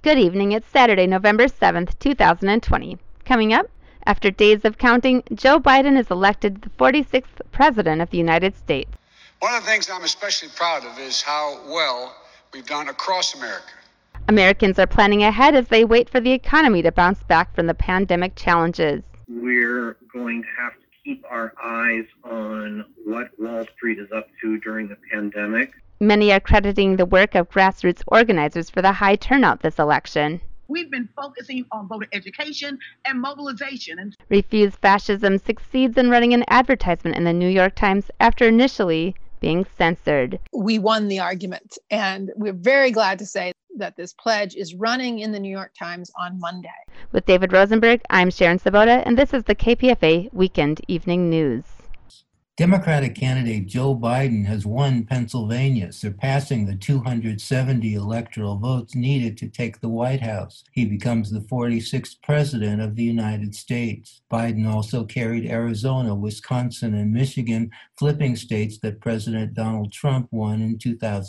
Good evening. It's Saturday, November 7th, 2020. Coming up, after days of counting, Joe Biden is elected the 46th President of the United States. One of the things I'm especially proud of is how well we've done across America. Americans are planning ahead as they wait for the economy to bounce back from the pandemic challenges. We're going to have to keep our eyes on what Wall Street is up to during the pandemic. Many are crediting the work of grassroots organizers for the high turnout this election. We've been focusing on voter education and mobilization. Refuse Fascism succeeds in running an advertisement in the New York Times after initially being censored. We won the argument, and we're very glad to say that this pledge is running in the New York Times on Monday. With David Rosenberg, I'm Sharon Sabota, and this is the KPFA Weekend Evening News. Democratic candidate Joe Biden has won Pennsylvania, surpassing the 270 electoral votes needed to take the White House. He becomes the 46th president of the United States. Biden also carried Arizona, Wisconsin, and Michigan, flipping states that President Donald Trump won in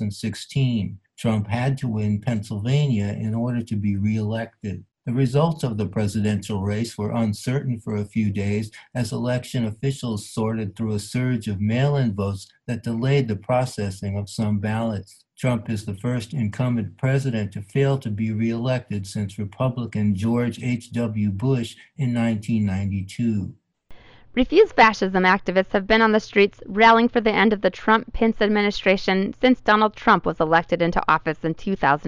2016. Trump had to win Pennsylvania in order to be reelected. The results of the presidential race were uncertain for a few days as election officials sorted through a surge of mail-in votes that delayed the processing of some ballots. Trump is the first incumbent president to fail to be reelected since Republican George H.W. Bush in 1992. Refuse Fascism activists have been on the streets rallying for the end of the Trump-Pence administration since Donald Trump was elected into office in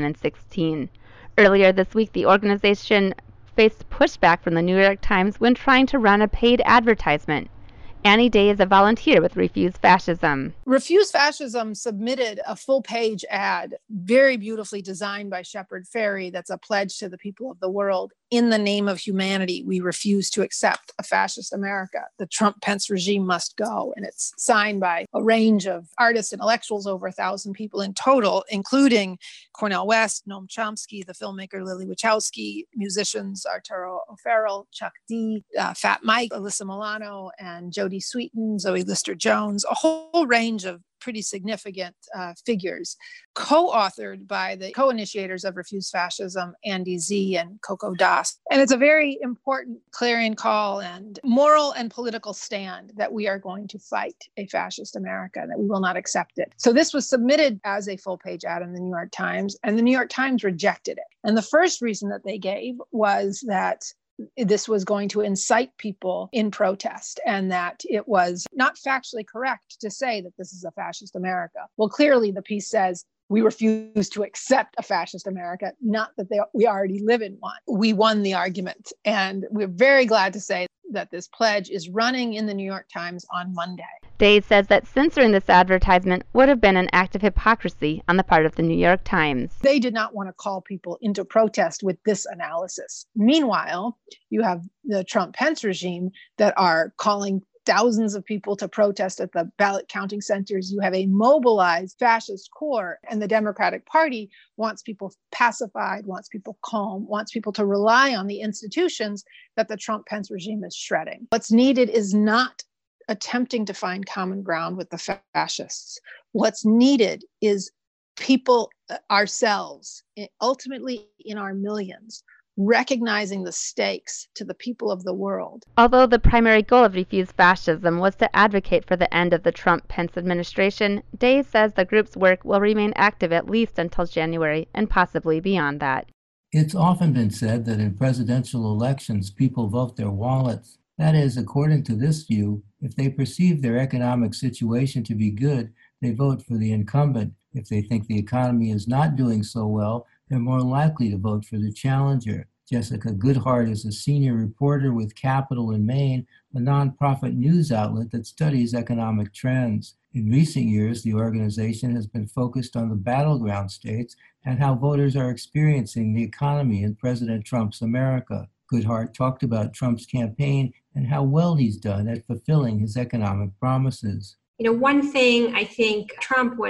2016. Earlier this week, the organization faced pushback from the New York Times when trying to run a paid advertisement. Annie Day is a volunteer with Refuse Fascism. Refuse Fascism submitted a full-page ad, very beautifully designed by Shepard Fairey, that's a pledge to the people of the world. In the name of humanity, we refuse to accept a fascist America. The Trump-Pence regime must go. And it's signed by a range of artists and intellectuals, over 1,000 people in total, including Cornel West, Noam Chomsky, the filmmaker Lily Wachowski, musicians Arturo O'Farrill, Chuck D, Fat Mike, Alyssa Milano, and Jodie Sweetin, Zoe Lister-Jones, a whole range of pretty significant figures, co-authored by the co-initiators of Refuse Fascism, Andy Z and Coco Das. And it's a very important clarion call and moral and political stand that we are going to fight a fascist America, that we will not accept it. So this was submitted as a full-page ad in the New York Times, and the New York Times rejected it. And the first reason that they gave was that this was going to incite people in protest and that it was not factually correct to say that this is a fascist America. Well, clearly the piece says we refuse to accept a fascist America, not that we already live in one. We won the argument, and we're very glad to say that this pledge is running in the New York Times on Monday. Day says that censoring this advertisement would have been an act of hypocrisy on the part of the New York Times. They did not want to call people into protest with this analysis. Meanwhile, you have the Trump-Pence regime that are calling thousands of people to protest at the ballot counting centers. You have a mobilized fascist core, and the Democratic Party wants people pacified, wants people calm, wants people to rely on the institutions that the Trump-Pence regime is shredding. What's needed is not attempting to find common ground with the fascists. What's needed is people, ourselves, ultimately in our millions, recognizing the stakes to the people of the world. Although the primary goal of Refuse Fascism was to advocate for the end of the Trump-Pence administration, Day says the group's work will remain active at least until January and possibly beyond that. It's often been said that in presidential elections, people vote their wallets. That is, according to this view, if they perceive their economic situation to be good, they vote for the incumbent. If they think the economy is not doing so well, they're more likely to vote for the challenger. Jessica Goodhart is a senior reporter with Capital in Maine, a nonprofit news outlet that studies economic trends. In recent years, the organization has been focused on the battleground states and how voters are experiencing the economy in President Trump's America. Goodhart talked about Trump's campaign and how well he's done at fulfilling his economic promises. One thing I think Trump was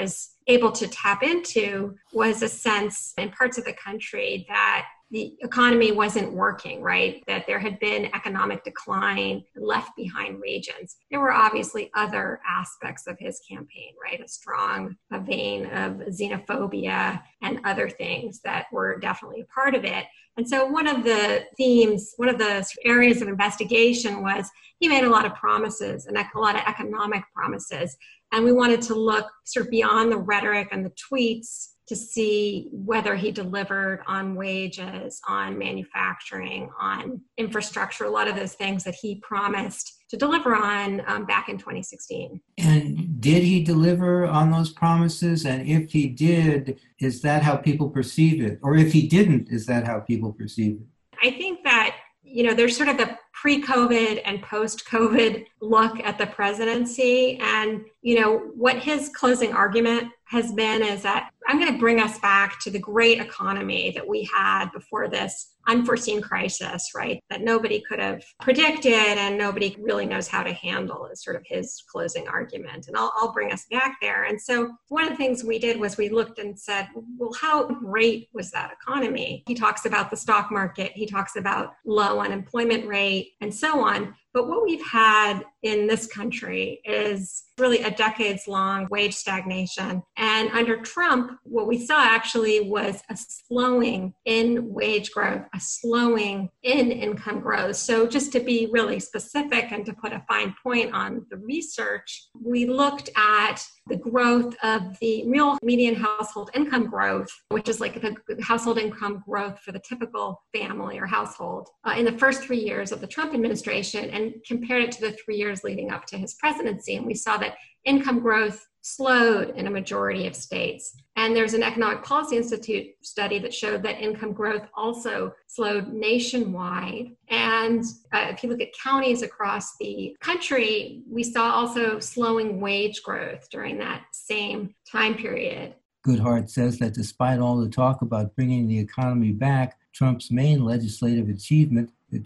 able to tap into was a sense in parts of the country that the economy wasn't working, right? That there had been economic decline, left behind regions. There were obviously other aspects of his campaign, right? A strong vein of xenophobia and other things that were definitely a part of it. And so one of the themes, one of the areas of investigation was he made a lot of promises and a lot of economic promises. And we wanted to look sort of beyond the rhetoric and the tweets to see whether he delivered on wages, on manufacturing, on infrastructure, a lot of those things that he promised to deliver on back in 2016. And did he deliver on those promises? And if he did, is that how people perceive it? Or if he didn't, is that how people perceive it? I think that, there's sort of the pre-COVID and post-COVID look at the presidency. And, what his closing argument has been is that I'm going to bring us back to the great economy that we had before this unforeseen crisis, right? That nobody could have predicted and nobody really knows how to handle is sort of his closing argument. And I'll bring us back there. And so one of the things we did was we looked and said, well, how great was that economy? He talks about the stock market. He talks about low unemployment rate and so on. But what we've had in this country is really a decades-long wage stagnation. And under Trump, what we saw actually was a slowing in wage growth, a slowing in income growth. So just to be really specific and to put a fine point on the research, we looked at the growth of the real median household income growth, which is like the household income growth for the typical family or household in the first 3 years of the Trump administration, and compared it to the 3 years leading up to his presidency. And we saw that income growth slowed in a majority of states. And there's an Economic Policy Institute study that showed that income growth also slowed nationwide. And if you look at counties across the country, we saw also slowing wage growth during that same time period. Goodhart says that despite all the talk about bringing the economy back, Trump's main legislative achievement, the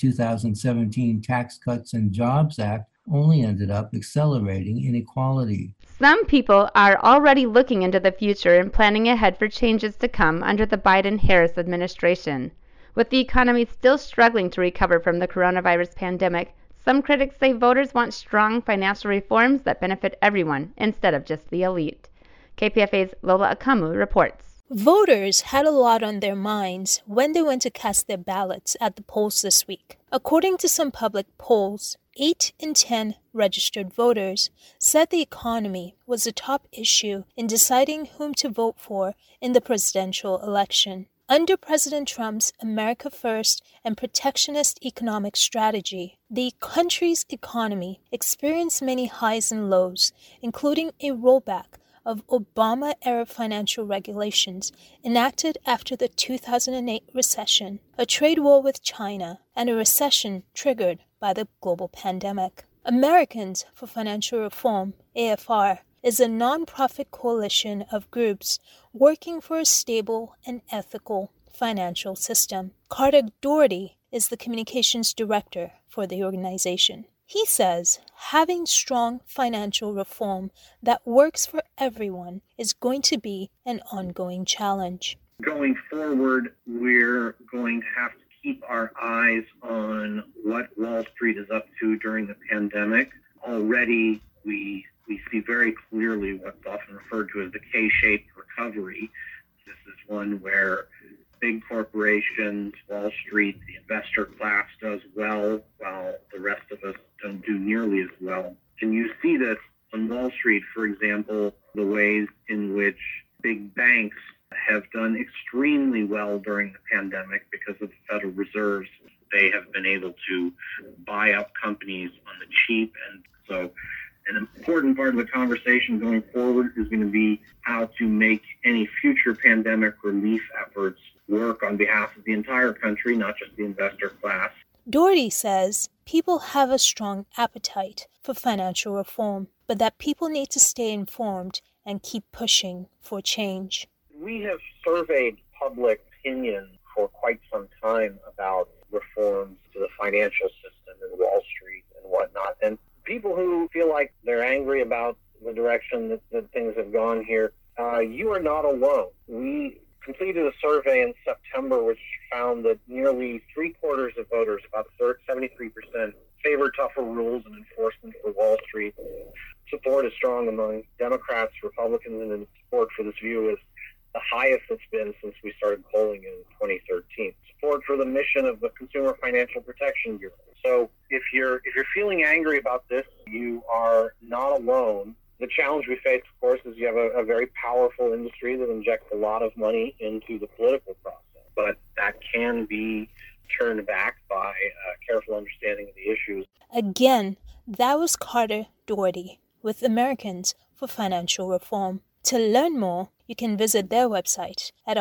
2017 Tax Cuts and Jobs Act, only ended up accelerating inequality. Some people are already looking into the future and planning ahead for changes to come under the Biden-Harris administration. With the economy still struggling to recover from the coronavirus pandemic, some critics say voters want strong financial reforms that benefit everyone instead of just the elite. KPFA's Lola Akamu reports. Voters had a lot on their minds when they went to cast their ballots at the polls this week. According to some public polls, 8 in 10 registered voters said the economy was the top issue in deciding whom to vote for in the presidential election. Under President Trump's America First and protectionist economic strategy, the country's economy experienced many highs and lows, including a rollback of Obama-era financial regulations enacted after the 2008 recession, a trade war with China, and a recession triggered by the global pandemic. Americans for Financial Reform, AFR, is a nonprofit coalition of groups working for a stable and ethical financial system. Carter Doherty is the communications director for the organization. He says having strong financial reform that works for everyone is going to be an ongoing challenge. Going forward, we're going to have to keep our eyes on what Wall Street is up to during the pandemic. Already, we see very clearly what's often referred to as the K-shaped recovery. This is one where big corporations, Wall Street, the investor class does well, while the rest of us don't do nearly as well. And you see this on Wall Street, for example, the ways in which big banks have done extremely well during the pandemic because of the Federal Reserves. They have been able to buy up companies on the cheap. And so an important part of the conversation going forward is going to be how to make any future pandemic relief efforts work on behalf of the entire country, not just the investor class. Doherty says people have a strong appetite for financial reform, but that people need to stay informed and keep pushing for change. We have surveyed public opinion for quite some time about reforms to the financial system and Wall Street and whatnot. And people who feel like they're angry about the direction that things have gone here, you found that nearly three-quarters of voters, about 73%, favor tougher rules and enforcement for Wall Street. Support is strong among Democrats, Republicans, and support for this view is the highest it's been since we started polling in 2013. Support for the mission of the Consumer Financial Protection Bureau. So if you're feeling angry about this, you are not alone. The challenge we face, of course, is you have a very powerful industry that injects a lot of money into the political process. But that can be turned back by a careful understanding of the issues. Again, that was Carter Doherty with Americans for Financial Reform. To learn more, you can visit their website at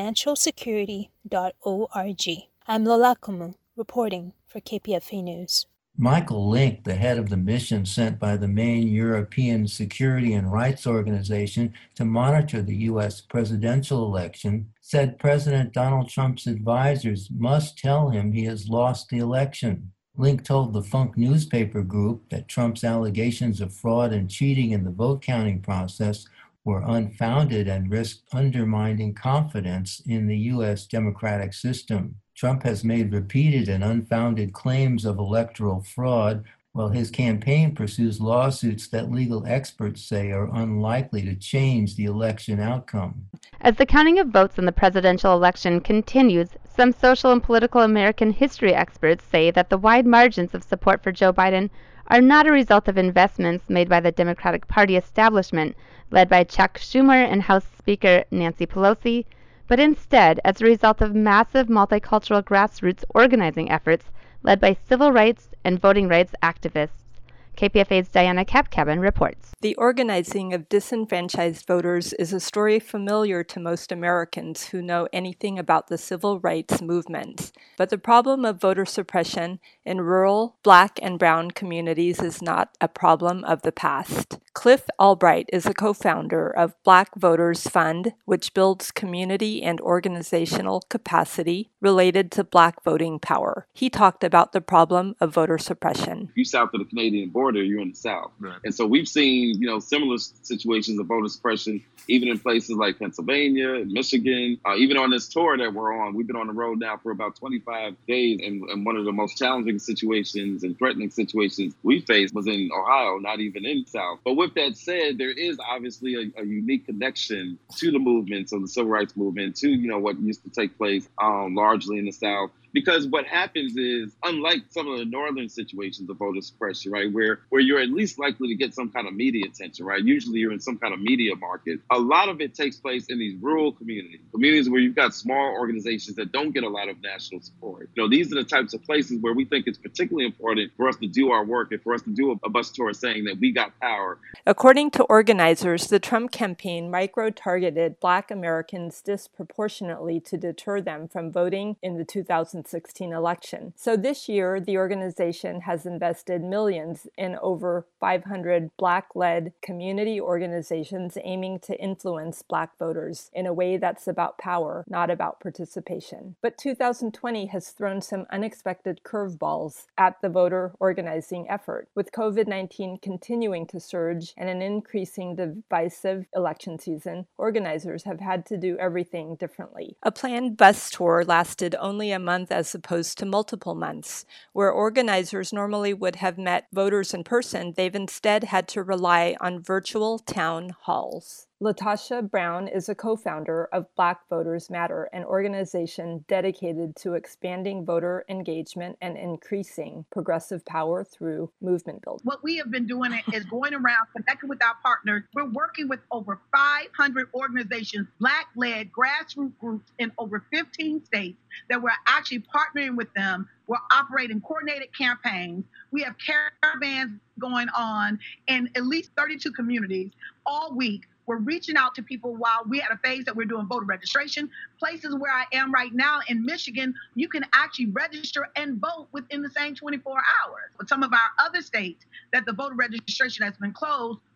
ourfinancialsecurity.org. I'm Lola Kumu, reporting for KPFA News. Michael Link, the head of the mission sent by the main European Security and Rights Organization to monitor the U.S. presidential election, said President Donald Trump's advisors must tell him he has lost the election. Link told the Funk newspaper group that Trump's allegations of fraud and cheating in the vote counting process were unfounded and risked undermining confidence in the U.S. democratic system. Trump has made repeated and unfounded claims of electoral fraud, while his campaign pursues lawsuits that legal experts say are unlikely to change the election outcome. As the counting of votes in the presidential election continues, some social and political American history experts say that the wide margins of support for Joe Biden are not a result of investments made by the Democratic Party establishment, led by Chuck Schumer and House Speaker Nancy Pelosi, but instead as a result of massive multicultural grassroots organizing efforts led by civil rights and voting rights activists. KPFA's Diana Kapkaban reports. The organizing of disenfranchised voters is a story familiar to most Americans who know anything about the civil rights movement. But the problem of voter suppression in rural, Black, and brown communities is not a problem of the past. Cliff Albright is a co-founder of Black Voters Fund, which builds community and organizational capacity related to Black voting power. He talked about the problem of voter suppression. If you're south of the Canadian border, you're in the South. Right. And so we've seen, similar situations of voter suppression, even in places like Pennsylvania, Michigan, even on this tour that we're on. We've been on the road now for about 25 days. And one of the most challenging situations and threatening situations we faced was in Ohio, not even in the South. But with that said, there is obviously a unique connection to the movements of the civil rights movement, to, what used to take place largely in the South. Because what happens is, unlike some of the northern situations of voter suppression, right, where you're at least likely to get some kind of media attention, right? Usually you're in some kind of media market. A lot of it takes place in these rural communities where you've got small organizations that don't get a lot of national support. These are the types of places where we think it's particularly important for us to do our work and for us to do a bus tour saying that we got power. According to organizers, the Trump campaign micro-targeted Black Americans disproportionately to deter them from voting in the 2016 election. So this year, the organization has invested millions in over 500 Black-led community organizations aiming to influence Black voters in a way that's about power, not about participation. But 2020 has thrown some unexpected curveballs at the voter organizing effort. With COVID-19 continuing to surge and an increasing divisive election season, organizers have had to do everything differently. A planned bus tour lasted only a month as opposed to multiple months. Where organizers normally would have met voters in person, they've instead had to rely on virtual town halls. Latasha Brown is a co-founder of Black Voters Matter, an organization dedicated to expanding voter engagement and increasing progressive power through movement building. What we have been doing is going around connecting with our partners. We're working with over 500 organizations, Black-led grassroots groups in over 15 states that we're actually partnering with them. We're operating coordinated campaigns. We have caravans going on in at least 32 communities all week. We're reaching out to people while we had a phase that we're doing voter registration. Places where I am right now in Michigan, you can actually register and vote within the same 24 hours. With some of our other states that the voter registration has been closed,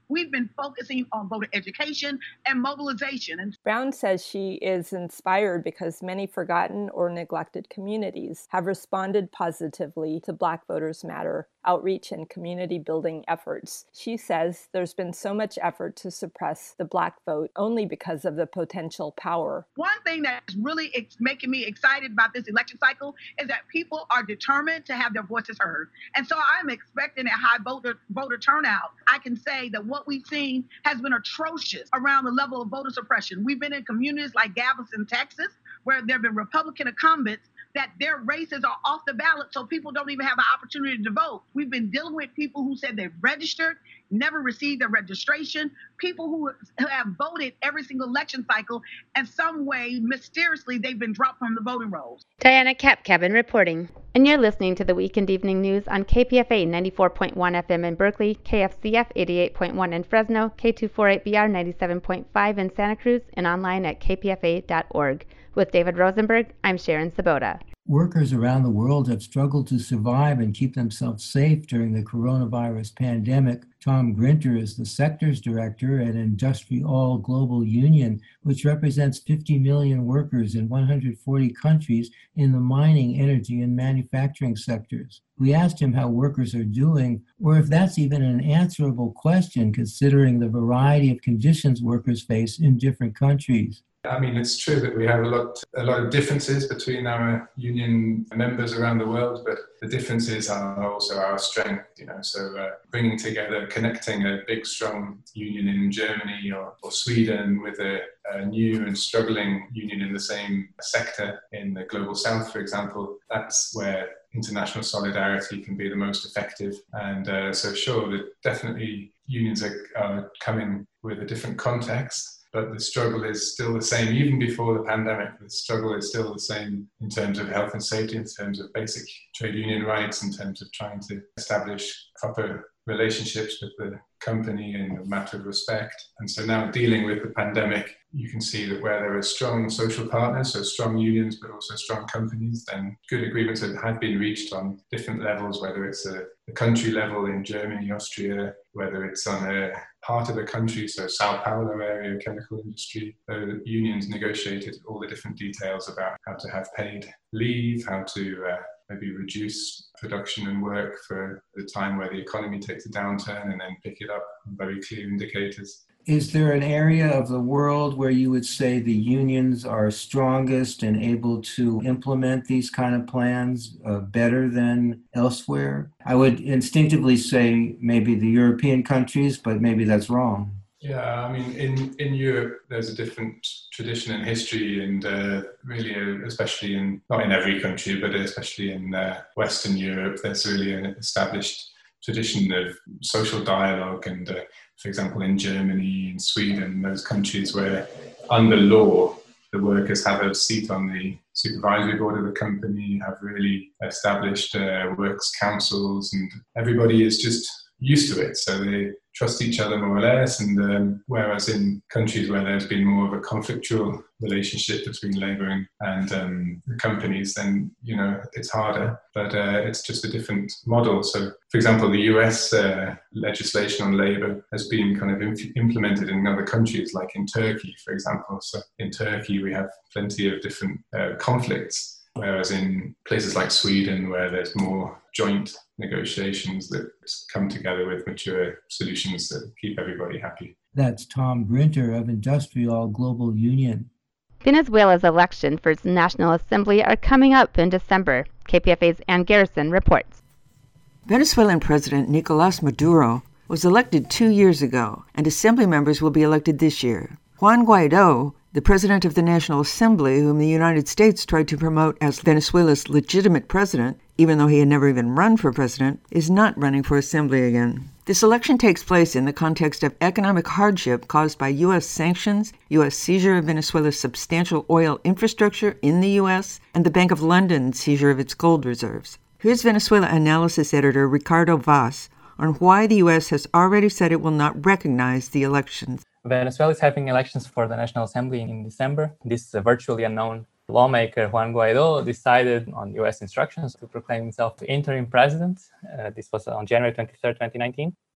we've been focusing on voter education and mobilization. And Brown says she is inspired because many forgotten or neglected communities have responded positively to Black Voters Matter outreach and community building efforts. She says there's been so much effort to suppress the Black vote only because of the potential power. One thing that's really making me excited about this election cycle is that people are determined to have their voices heard. And so I'm expecting a high voter turnout. I can say that what we've seen has been atrocious around the level of voter suppression. We've been in communities like Galveston, Texas, where there have been Republican incumbents that their races are off the ballot, so people don't even have an opportunity to vote. We've been dealing with people who said they've registered, never received their registration, people who have voted every single election cycle, and some way, mysteriously, they've been dropped from the voting rolls. Diana Kapkabin reporting. And you're listening to the Weekend Evening News on KPFA 94.1 FM in Berkeley, KFCF 88.1 in Fresno, K248BR 97.5 in Santa Cruz, and online at kpfa.org. With David Rosenberg, I'm Sharon Sabota. Workers around the world have struggled to survive and keep themselves safe during the coronavirus pandemic. Tom Grinter is the sectors director at IndustriALL Global Union, which represents 50 million workers in 140 countries in the mining, energy, and manufacturing sectors. We asked him how workers are doing, or if that's even an answerable question considering the variety of conditions workers face in different countries. I mean, it's true that we have a lot of differences between our union members around the world, but the differences are also our strength, So bringing together, connecting a big, strong union in Germany or Sweden with a new and struggling union in the same sector in the Global South, for example, that's where international solidarity can be the most effective. And so sure, that definitely unions are coming with a different context. But the struggle is still the same. Even before the pandemic, the struggle is still the same in terms of health and safety, in terms of basic trade union rights, in terms of trying to establish proper relationships with the company in a matter of respect. And so now dealing with the pandemic, you can see that where there are strong social partners, so strong unions, but also strong companies, then good agreements have been reached on different levels, whether it's a country level in Germany, Austria, whether it's on a part of the country, so Sao Paulo area, chemical industry. The unions negotiated all the different details about how to have paid leave, how to maybe reduce production and work for the time where the economy takes a downturn and then pick it up on very clear indicators. Is there an area of the world where you would say the unions are strongest and able to implement these kind of plans better than elsewhere? I would instinctively say maybe the European countries, but maybe that's wrong. Yeah, I mean, in Europe, there's a different tradition and history, and really, especially not in every country, but especially in Western Europe, there's really an established tradition of social dialogue. And for example, in Germany, in Sweden, those countries where under law, the workers have a seat on the supervisory board of the company, have really established works councils, and everybody is just used to it. So they trust each other more or less. And whereas in countries where there's been more of a conflictual relationship between labour and the companies, then, it's harder. But it's just a different model. So, for example, the US legislation on labour has been kind of implemented in other countries, like in Turkey, for example. So in Turkey, we have plenty of different conflicts. Whereas in places like Sweden, where there's more joint negotiations that come together with mature solutions that keep everybody happy. That's Tom Grinter of IndustriALL Global Union. Venezuela's election for its National Assembly are coming up in December. KPFA's Ann Garrison reports. Venezuelan President Nicolás Maduro was elected 2 years ago, and assembly members will be elected this year. Juan Guaidó, the president of the National Assembly, whom the United States tried to promote as Venezuela's legitimate president, even though he had never even run for president, is not running for assembly again. This election takes place in the context of economic hardship caused by U.S. sanctions, U.S. seizure of Venezuela's substantial oil infrastructure in the U.S., and the Bank of London's seizure of its gold reserves. Here's Venezuela analysis editor Ricardo Vaz on why the U.S. has already said it will not recognize the elections. Venezuela is having elections for the National Assembly in December. This virtually unknown lawmaker Juan Guaidó decided on U.S. instructions to proclaim himself the interim president. This was on January 23rd, 2019.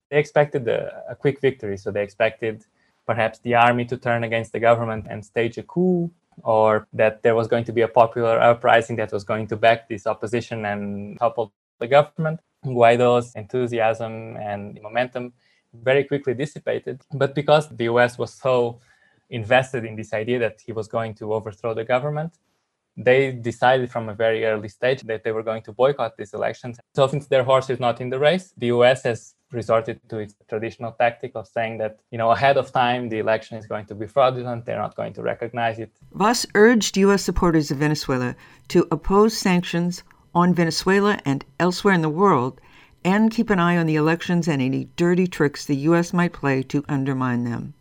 They expected a quick victory. So they expected perhaps the army to turn against the government and stage a coup, or that there was going to be a popular uprising that was going to back this opposition and topple the government. Guaido's enthusiasm and momentum very quickly dissipated. But because the US was so invested in this idea that he was going to overthrow the government, they decided from a very early stage that they were going to boycott these elections. So since their horse is not in the race, the US has resorted to its traditional tactic of saying that, ahead of time, the election is going to be fraudulent, they're not going to recognize it. Vaz urged U.S. supporters of Venezuela to oppose sanctions on Venezuela and elsewhere in the world and keep an eye on the elections and any dirty tricks the U.S. might play to undermine them.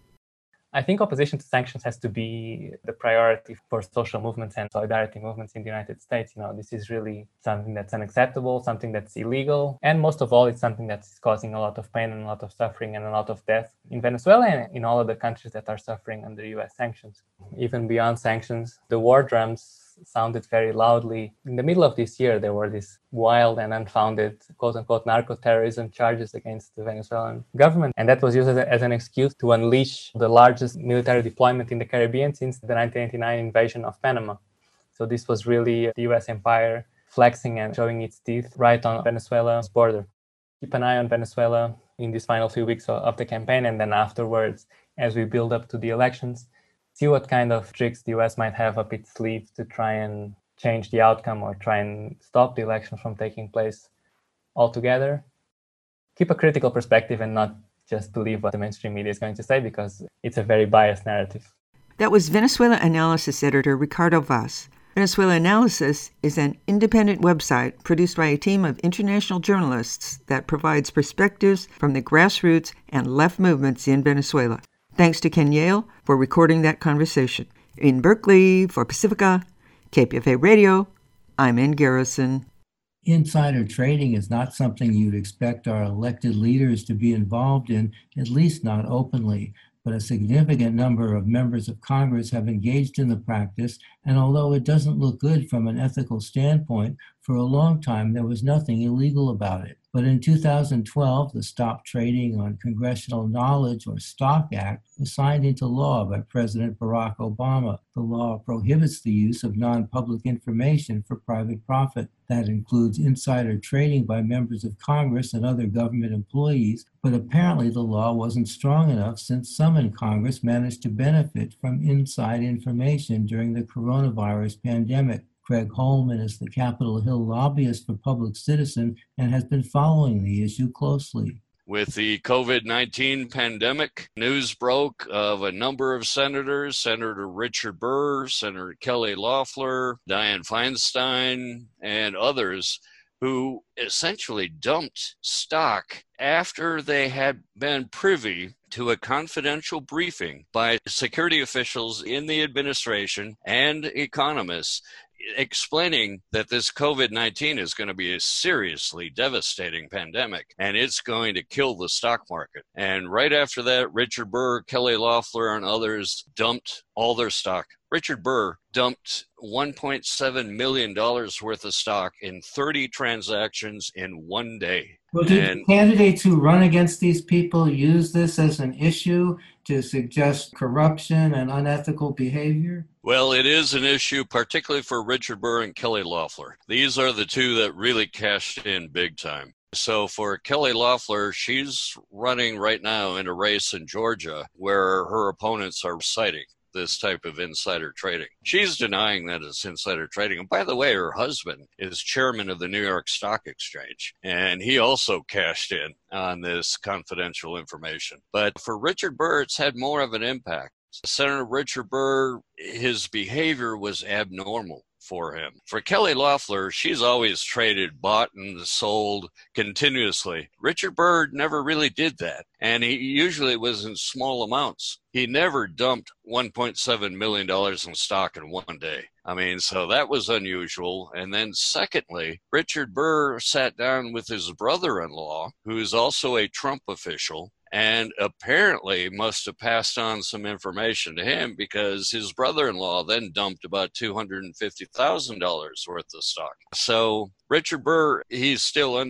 I think opposition to sanctions has to be the priority for social movements and solidarity movements in the United States. This is really something that's unacceptable, something that's illegal, and most of all, it's something that's causing a lot of pain and a lot of suffering and a lot of death in Venezuela and in all of the countries that are suffering under U.S. sanctions. Even beyond sanctions, the war drums sounded very loudly. In the middle of this year, there were these wild and unfounded, quote-unquote, narco-terrorism charges against the Venezuelan government. And that was used as an excuse to unleash the largest military deployment in the Caribbean since the 1989 invasion of Panama. So this was really the U.S. empire flexing and showing its teeth right on Venezuela's border. Keep an eye on Venezuela in these final few weeks of the campaign, and then afterwards, as we build up to the elections, see what kind of tricks the US might have up its sleeve to try and change the outcome or try and stop the election from taking place altogether. Keep a critical perspective and not just believe what the mainstream media is going to say, because it's a very biased narrative. That was Venezuela Analysis editor Ricardo Vaz. Venezuela Analysis is an independent website produced by a team of international journalists that provides perspectives from the grassroots and left movements in Venezuela. Thanks to Ken Yale for recording that conversation. In Berkeley, for Pacifica, KPFA Radio, I'm Ann Garrison. Insider trading is not something you'd expect our elected leaders to be involved in, at least not openly. But a significant number of members of Congress have engaged in the practice, and although it doesn't look good from an ethical standpoint, for a long time there was nothing illegal about it. But in 2012, the Stop Trading on Congressional Knowledge, or STOCK Act, was signed into law by President Barack Obama. The law prohibits the use of non-public information for private profit. That includes insider trading by members of Congress and other government employees, but apparently the law wasn't strong enough since some in Congress managed to benefit from inside information during the coronavirus pandemic. Craig Holman is the Capitol Hill lobbyist for Public Citizen and has been following the issue closely. With the COVID-19 pandemic, news broke of a number of senators, Senator Richard Burr, Senator Kelly Loeffler, Dianne Feinstein, and others, who essentially dumped stock after they had been privy to a confidential briefing by security officials in the administration and economists explaining that this COVID-19 is going to be a seriously devastating pandemic and it's going to kill the stock market. And right after that, Richard Burr, Kelly Loeffler, and others dumped all their stock. Richard Burr dumped $1.7 million worth of stock in 30 transactions in one day. Well, do candidates who run against these people use this as an issue to suggest corruption and unethical behavior? Well, it is an issue, particularly for Richard Burr and Kelly Loeffler. These are the two that really cashed in big time. So for Kelly Loeffler, she's running right now in a race in Georgia where her opponents are citing this type of insider trading. She's denying that it's insider trading. And by the way, her husband is chairman of the New York Stock Exchange, and he also cashed in on this confidential information. But for Richard Burr, it's had more of an impact. Senator Richard Burr, his behavior was abnormal for him. For Kelly Loeffler, she's always traded, bought and sold continuously. Richard Burr never really did that, and he usually was in small amounts. He never dumped $1.7 million in stock in one day. I mean, so that was unusual. And then secondly, Richard Burr sat down with his brother-in-law, who is also a Trump official, and apparently must have passed on some information to him because his brother-in-law then dumped about $250,000 worth of stock. So Richard Burr, he's still under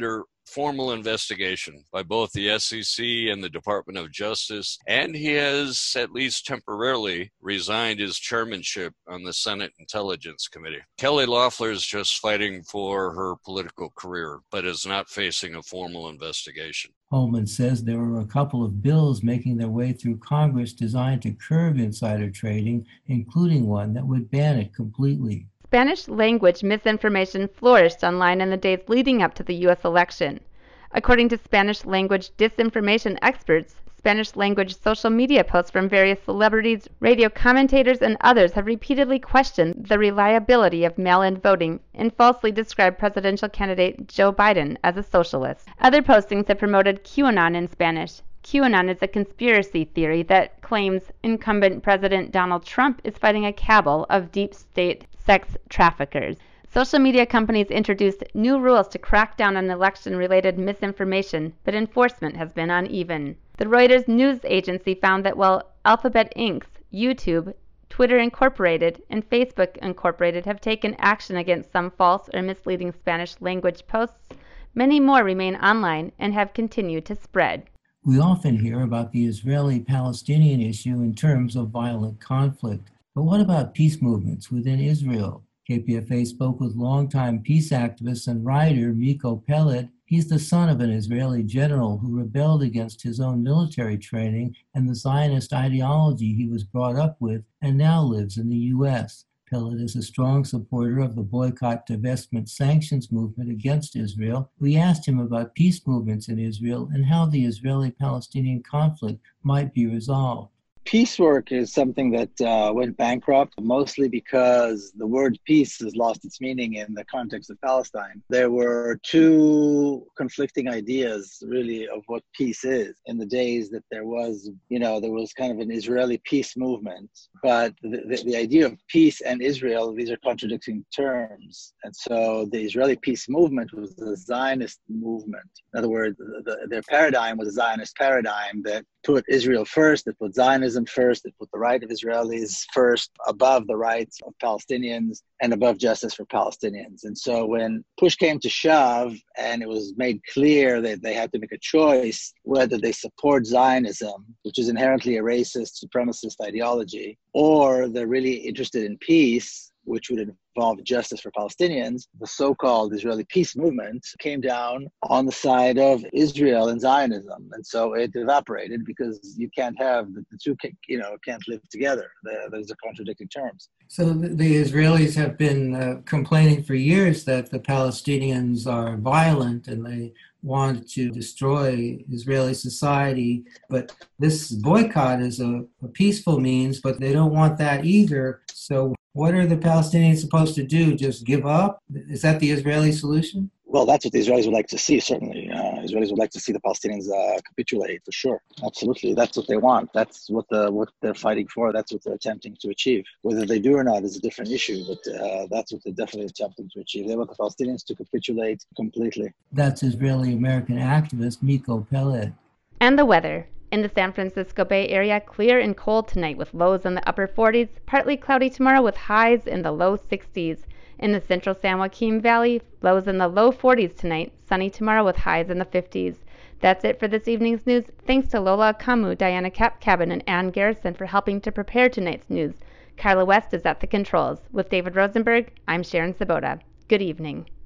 formal investigation by both the SEC and the Department of Justice, and he has, at least temporarily, resigned his chairmanship on the Senate Intelligence Committee. Kelly Loeffler is just fighting for her political career, but is not facing a formal investigation. Holman says there are a couple of bills making their way through Congress designed to curb insider trading, including one that would ban it completely. Spanish language misinformation flourished online in the days leading up to the U.S. election. According to Spanish language disinformation experts, Spanish language social media posts from various celebrities, radio commentators, and others have repeatedly questioned the reliability of mail-in voting and falsely described presidential candidate Joe Biden as a socialist. Other postings have promoted QAnon in Spanish. QAnon is a conspiracy theory that claims incumbent President Donald Trump is fighting a cabal of deep state sex traffickers. Social media companies introduced new rules to crack down on election-related misinformation, but enforcement has been uneven. The Reuters news agency found that while Alphabet Inc.'s YouTube, Twitter Incorporated, and Facebook Incorporated have taken action against some false or misleading Spanish language posts, many more remain online and have continued to spread. We often hear about the Israeli-Palestinian issue in terms of violent conflict. But what about peace movements within Israel? KPFA spoke with longtime peace activist and writer Miko Peled. He's the son of an Israeli general who rebelled against his own military training and the Zionist ideology he was brought up with and now lives in the U.S. Peled is a strong supporter of the boycott, divestment, sanctions movement against Israel. We asked him about peace movements in Israel and how the Israeli-Palestinian conflict might be resolved. Peace work is something that went bankrupt, mostly because the word peace has lost its meaning in the context of Palestine. There were two conflicting ideas, really, of what peace is in the days that there was kind of an Israeli peace movement. But the idea of peace and Israel, these are contradicting terms. And so the Israeli peace movement was a Zionist movement. In other words, their paradigm was a Zionist paradigm that put Israel first, that put Zionism first, that put the right of Israelis first, above the rights of Palestinians and above justice for Palestinians. And so when push came to shove and it was made clear that they had to make a choice whether they support Zionism, which is inherently a racist, supremacist ideology, or they're really interested in peace, which would involve justice for Palestinians, the so-called Israeli peace movement came down on the side of Israel and Zionism. And so it evaporated because you can't have the two, can't live together. Those are contradicting terms. So the Israelis have been complaining for years that the Palestinians are violent and they want to destroy Israeli society. But this boycott is a peaceful means, but they don't want that either. So what are the Palestinians supposed to do? Just give up? Is that the Israeli solution? Well, that's what the Israelis would like to see, certainly. Israelis would like to see the Palestinians capitulate, for sure. Absolutely. That's what they want. That's what they're fighting for. That's what they're attempting to achieve. Whether they do or not is a different issue, but that's what they're definitely attempting to achieve. They want the Palestinians to capitulate completely. That's Israeli-American activist Miko Peled. And the weather. In the San Francisco Bay Area, clear and cold tonight with lows in the upper 40s, partly cloudy tomorrow with highs in the low 60s. In the central San Joaquin Valley, lows in the low 40s tonight, sunny tomorrow with highs in the 50s. That's it for this evening's news. Thanks to Lola Akamu, Diana Cabin, and Ann Garrison for helping to prepare tonight's news. Carla West is at the controls. With David Rosenberg, I'm Sharon Sabota. Good evening.